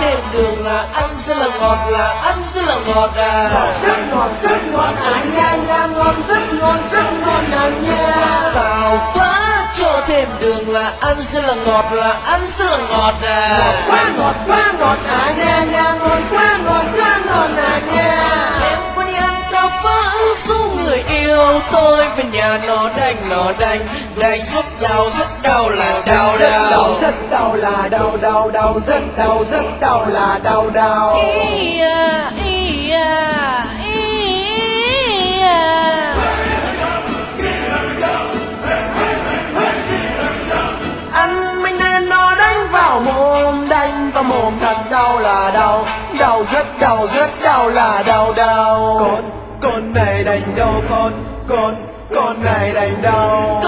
thêm đường là ăn rất là ngọt, là ăn rất là ngọt à. Rất ngọt à nha nha, ngon rất ngon à nha. Tàu phá cho thêm đường là ăn rất là ngọt, là ăn rất là ngọt à. Quá ngọt à nha nha, ngon quá ngon à nha. Em có đi ăn tàu phá số người yêu tôi về nhà nó đánh rất đau là đau. Rất đau là đau rất đau là đau. Ý à. Ăn mấy nên nó đánh vào mồm thật đau là đau rất đau là đau. Con này đánh đâu con này đánh đâu.